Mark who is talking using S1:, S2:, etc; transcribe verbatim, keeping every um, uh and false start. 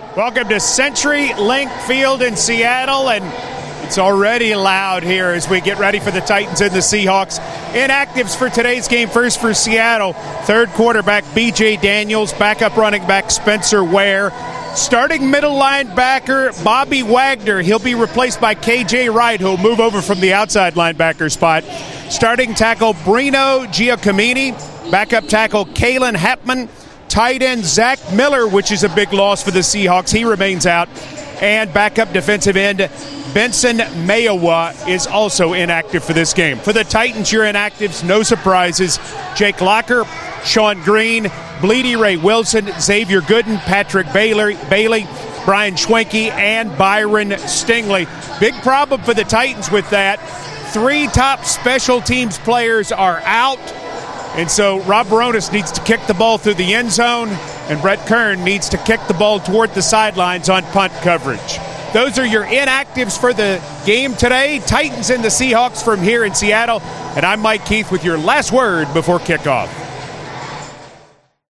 S1: Welcome to CenturyLink Field in Seattle, and it's already loud here as we get ready for the Titans and the Seahawks. Inactives for today's game. First for Seattle, third quarterback B J Daniels, backup running back Spencer Ware, starting middle linebacker Bobby Wagner. He'll be replaced by K J Wright, who'll move over from the outside linebacker spot. Starting tackle Bruno Giacomini, backup tackle Kalen Hapman, tight end Zach Miller, which is a big loss for the Seahawks. He remains out. And backup defensive end Benson Mayowa is also inactive for this game. For the Titans, your inactives, no surprises. Jake Locker, Sean Green, Bleedy Ray Wilson, Xavier Gooden, Patrick Bailey, Bailey, Brian Schwenke, and Byron Stingley. Big problem for the Titans with that. Three top special teams players are out. And so Rob Baronis needs to kick the ball through the end zone, and Brett Kern needs to kick the ball toward the sidelines on punt coverage. Those are your inactives for the game today. Titans and the Seahawks from here in Seattle. And I'm Mike Keith with your last word before kickoff.